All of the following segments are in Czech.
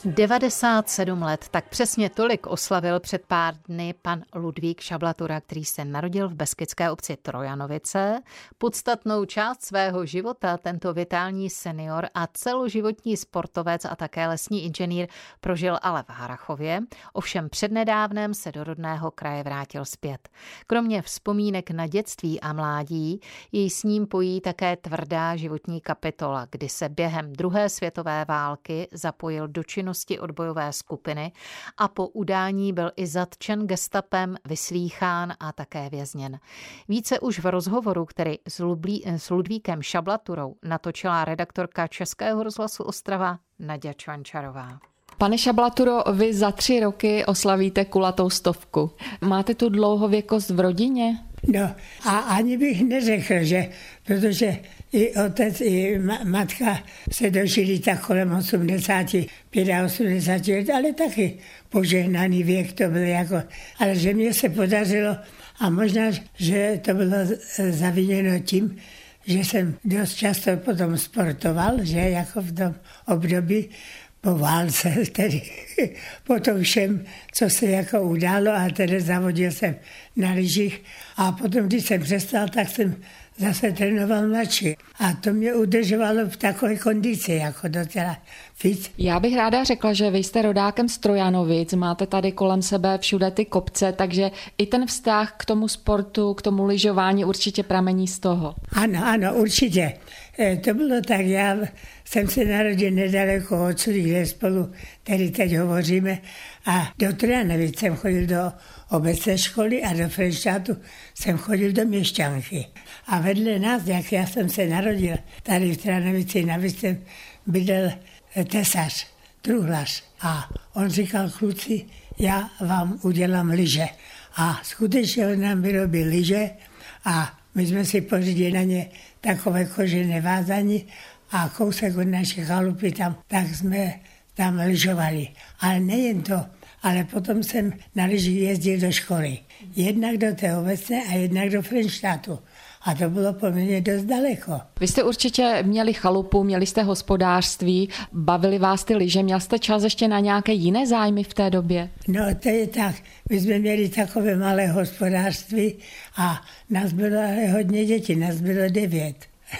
97 let, tak přesně tolik oslavil před pár dny pan Ludvík Šablatura, který se narodil v beskydské obci Trojanovice. Podstatnou část svého života tento vitální senior a celoživotní sportovec a také lesní inženýr prožil ale v Harrachově, ovšem přednedávnem se do rodného kraje vrátil zpět. Kromě vzpomínek na dětství a mládí jej s ním pojí také tvrdá životní kapitola, kdy se během druhé světové války zapojil do činnosti odbojové skupiny a po udání byl i zatčen gestapem, vyslýchán a také vězněn. Více už v rozhovoru, který s Ludvíkem Šablaturou natočila redaktorka Českého rozhlasu Ostrava Naďa Čvančarová. Pane Šablaturo, vy za 3 roky oslavíte kulatou 100. Máte tu dlouhověkost v rodině? No a ani bych neřekl, že, protože i otec, i matka se dožili tak kolem 85 a 80 let, ale taky požehnaný věk to byl jako, ale že mně se podařilo a možná, že to bylo zaviněno tím, že jsem dost často potom sportoval, že jako v tom období po válce, tedy po tom všem, co se jako událo a tedy zavodil jsem na lyžích a potom, když jsem přestal, tak jsem zase trénoval mladší. A to mě udržovalo v takové kondici, jako docela fit. Já bych ráda řekla, že vy jste rodákem z Trojanovic, máte tady kolem sebe všude ty kopce, takže i ten vztah k tomu sportu, k tomu lyžování určitě pramení z toho. Ano, určitě. To bylo tak, já jsem se narodil nedaleko odsud, kde spolu tady teď hovoříme a do Trojanovic jsem chodil do obecné školy a do Frenštátu jsem chodil do Měšťanky. A vedle nás, jak já jsem se narodil, tady v Trojanovici na Vystem bydlel tesař, truhlař. A on říkal, kluci, já vám udělám lyže. A skutečně on nám vyrobil lyže a my jsme si pořídili na ně takové kožené vázání a kousek od naší chalupy tam, tak jsme tam lyžovali. Ale nejen to, ale potom jsem na lyžích jezdil do školy. Jednak do té obecné a jednak do Frenštátu. A to bylo poměrně dost daleko. Vy jste určitě měli chalupu, měli jste hospodářství, bavili vás ty lyže, měl jste čas ještě na nějaké jiné zájmy v té době? No to je tak, my jsme měli takové malé hospodářství a nás bylo hodně dětí, nás bylo 9.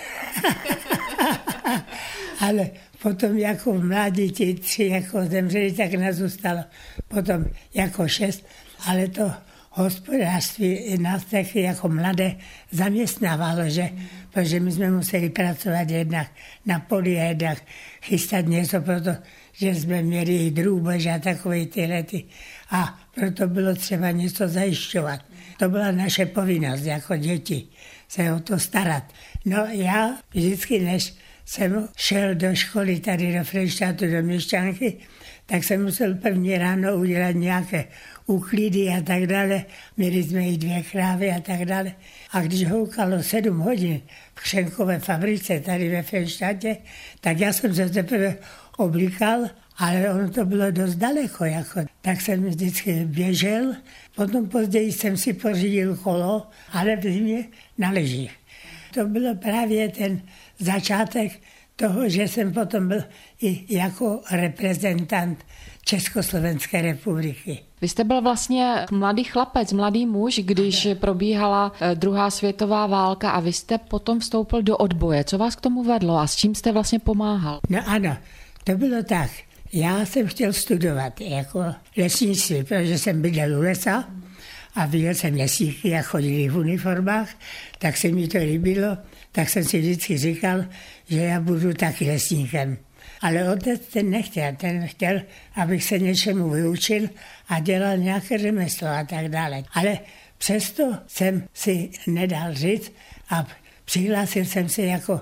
Ale potom jako v mládí ti 3 jako zemřeli, tak nás zůstalo potom jako 6, ale to hospodářství nás taky jako mladé zaměstnávalo, že? Protože my jsme museli pracovat jednak na poli a jednak chystat něco, protože jsme měli i drůbež a takové ty lety a proto bylo třeba něco zajišťovat. To byla naše povinnost jako děti, se o to starat. No já vždycky, než jsem šel do školy tady do Frenštátu, do Měšťanky, tak jsem musel první ráno udělat nějaké úklidy a tak dále. Měli jsme i 2 krávy a tak dále. A když houkalo 7 hodin v křenkové fabrice tady ve Frenštátě, tak já jsem se teprve oblíkal, ale ono to bylo dost daleko. Jako. Tak jsem vždycky běžel, potom později jsem si pořídil kolo, ale v zimě na lyžích. To bylo právě ten začátek toho, že jsem potom byl i jako reprezentant Československé republiky. Vy jste byl vlastně mladý chlapec, mladý muž, když probíhala druhá světová válka a vy jste potom vstoupil do odboje. Co vás k tomu vedlo a s čím jste vlastně pomáhal? No ano, to bylo tak. Já jsem chtěl studovat jako lesnictví, protože jsem bydlel u lesa a viděl jsem lesíky a chodili v uniformách, tak se mi to líbilo, tak jsem si vždycky říkal, že já budu taky lesníkem. Ale otec ten chtěl, abych se něčemu vyučil a dělal nějaké řemeslo a tak dále. Ale přesto jsem si nedal říct a přihlásil jsem se jako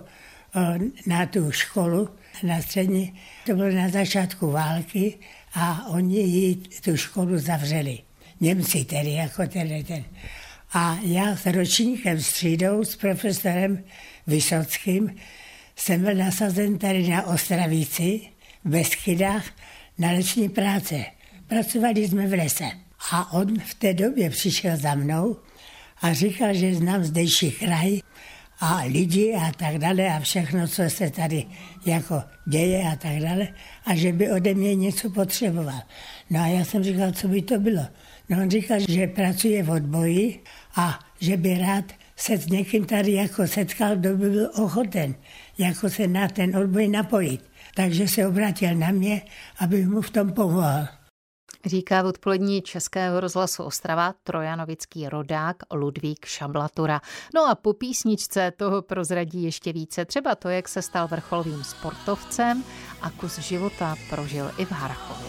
na tu školu, na střední. To bylo na začátku války a oni tu školu zavřeli. Němci tedy, jako ten. A já s ročníkem, s třídou, s profesorem Vysockým jsem byl nasazen tady na Ostravici, v Beskydách, na leční práce. Pracovali jsme v lese. A on v té době přišel za mnou a říkal, že znám zdejší kraj a lidi a tak dále a všechno, co se tady jako děje a tak dále a že by ode mě něco potřeboval. No a já jsem říkal, co by to bylo. No on říkal, že pracuje v odboji a že by rád se s někým tady jako setkal, kdo by byl ochoten jako se na ten odboj napojit. Takže se obrátil na mě, abych mu v tom pomohl. Říká v odpolední Českého rozhlasu Ostrava trojanovický rodák Ludvík Šablatura. No a po písničce toho prozradí ještě více. Třeba to, jak se stal vrcholovým sportovcem a kus života prožil i v Harrachově.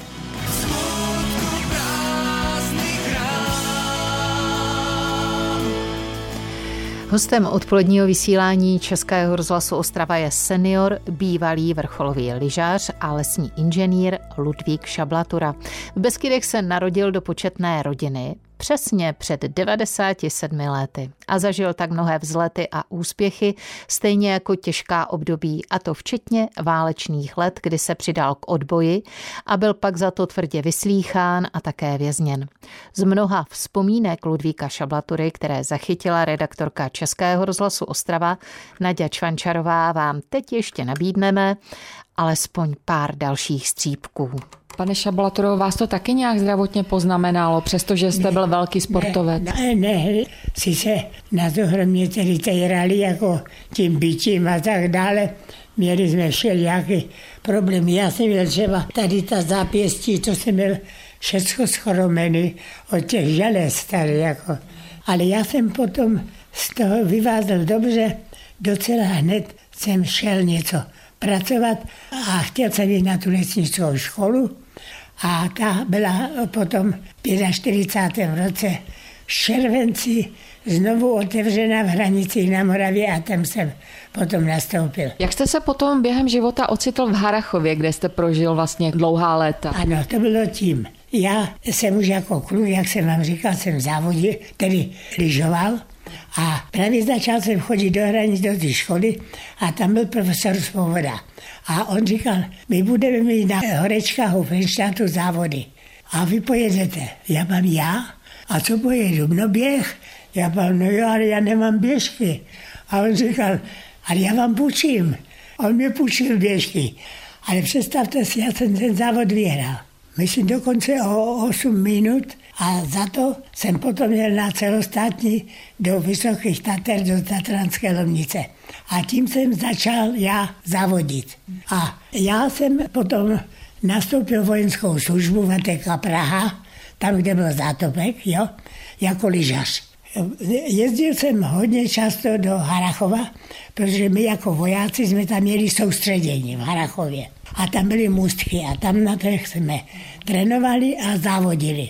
Hostem odpoledního vysílání Českého rozhlasu Ostrava je senior, bývalý vrcholový lyžař a lesní inženýr Ludvík Šablatura. V Beskydech se narodil do početné rodiny přesně před 97 lety a zažil tak mnohé vzlety a úspěchy, stejně jako těžká období, a to včetně válečných let, kdy se přidal k odboji a byl pak za to tvrdě vyslýchán a také vězněn. Z mnoha vzpomínek Ludvíka Šablatury, které zachytila redaktorka Českého rozhlasu Ostrava Naďa Čvančarová, vám teď ještě nabídneme alespoň pár dalších střípků. Pane Šablaturo, vás to taky nějak zdravotně poznamenalo, přestože jste byl velký sportovec? Ne, sice na to hromě tedy tejrali jako tím bytím a tak dále. Měli jsme všelijaký problémy. Já jsem měl třeba tady ta zápěstí, to jsem měl všecko schromený od těch želez tady jako. Ale já jsem potom z toho vyvázal dobře, docela hned jsem šel něco pracovat a chtěl jsem jít na tu lesnickou školu a ta byla potom v 45. roce v červenci znovu otevřena v Hranicích na Moravě a tam jsem potom nastoupil. Jak jste se potom během života ocitl v Harrachově, kde jste prožil vlastně dlouhá léta? Ano, to bylo tím. Já jsem už jako kluk, jak jsem vám říkal, jsem v závodě, tedy lyžoval. A právě začal jsem chodit do Hranic do té školy a tam byl profesor Svoboda. A on říkal, my budeme mít na horečkách Hofenštátu závody. A vy pojedete. Já mám já? A co pojedu? No běh. Já mám, no jo, ale já nemám běžky. A on říkal, ale já vám půjčím. On mě půjčil běžky. Ale představte si, já jsem ten závod vyhrál. Myslím dokonce o 8 minut a za to jsem potom jel na celostátní do Vysokých Tater, do Tatranské Lomnice. A tím jsem začal já závodit. A já jsem potom nastoupil vojenskou službu VTK Praha, tam, kde byl zátopek, jo, jako lyžař. Jezdil jsem hodně často do Harrachova, protože my jako vojáci jsme tam měli soustředění v Harrachově. A tam byly můstky a tam na těch jsme trénovali a závodili.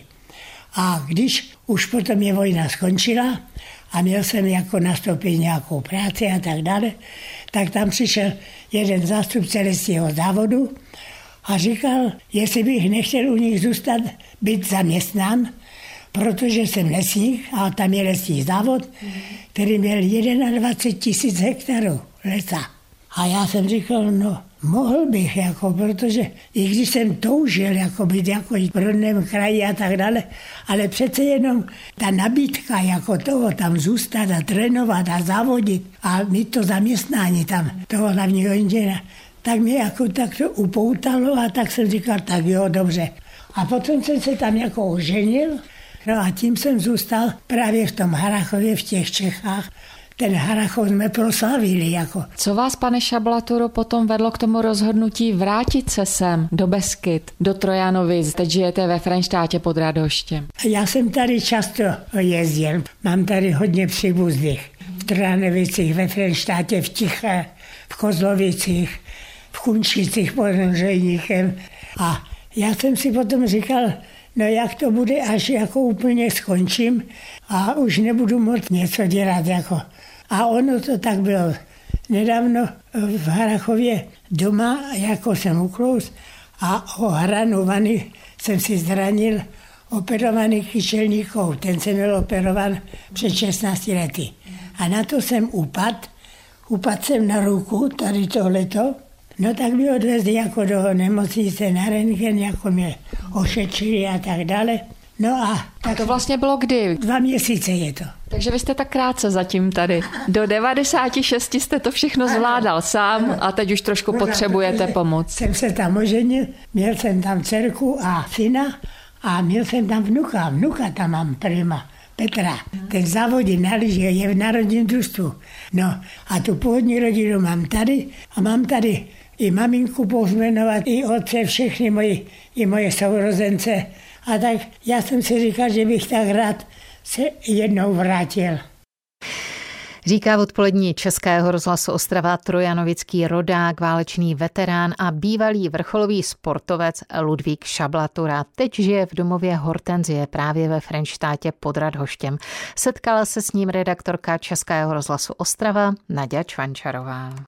A když už potom je vojna skončila a měl jsem jako nastoupit nějakou práci a tak dále, tak tam přišel jeden zástupce lesního závodu a říkal, jestli bych nechtěl u nich zůstat, být zaměstnán, protože jsem lesník a tam je lesní závod, který měl 21 000 hektarů lesa. A já jsem říkal, no mohl bych, jako, protože i když jsem toužil jako být jako v rodném kraji a tak dále, ale přece jenom ta nabídka jako toho tam zůstat a trénovat a závodit a mít to zaměstnání tam toho hlavního inženýra, tak mě jako tak to upoutalo a tak jsem říkal, tak jo, dobře. A potom jsem se tam jako oženil, no a tím jsem zůstal právě v tom Harrachově, v těch Čechách. Ten Harrachov jsme proslavili. Jako. Co vás, pane Šablaturo, potom vedlo k tomu rozhodnutí vrátit se sem do Beskyd, do Trojanovic? Teď žijete ve Frenštátě pod Radhoštěm. Já jsem tady často jezdil. Mám tady hodně příbuzných. V Trojanovicích, ve Frenštátě, v Tiché, v Kozlovicích, v Kunčicích pod Řejníkem. A já jsem si potom říkal, no jak to bude, až jako úplně skončím a už nebudu moct něco dělat. Jako. A ono to tak bylo. Nedávno v Harrachově doma, jako jsem uklous a o hranu vany jsem si zranil operovaný kyčelníkou. Ten jsem byl operovan před 16 lety. A na to jsem upadl jsem na ruku, tady tohleto. No tak mi odvezli jako do nemocnice na rentgen, jako mě ošetřili a tak dále. No a tak To vlastně bylo kdy? 2 měsíce je to. Takže vy jste tak krátce zatím tady. Do 96 jste to všechno zvládal sám a teď už trošku potřebujete pomoc. Jsem se tam oženil, měl jsem tam dcerku a syna a měl jsem tam vnuka. Vnuka tam mám prima, Petra. Ten závodí na lyži, je v národním družstvu. No a tu původní rodinu mám tady a mám tady i maminku povzmenovat, i otce, všechny moje sourozence. A tak já jsem si říkal, že bych tak rád se jednou vrátil. Říká v odpolední Českého rozhlasu Ostrava trojanovický rodák, válečný veterán a bývalý vrcholový sportovec Ludvík Šablatura. Teď žije v domově Hortenzie právě ve Frenštátě pod Radhoštěm. Setkala se s ním redaktorka Českého rozhlasu Ostrava Naďa Čvančarová.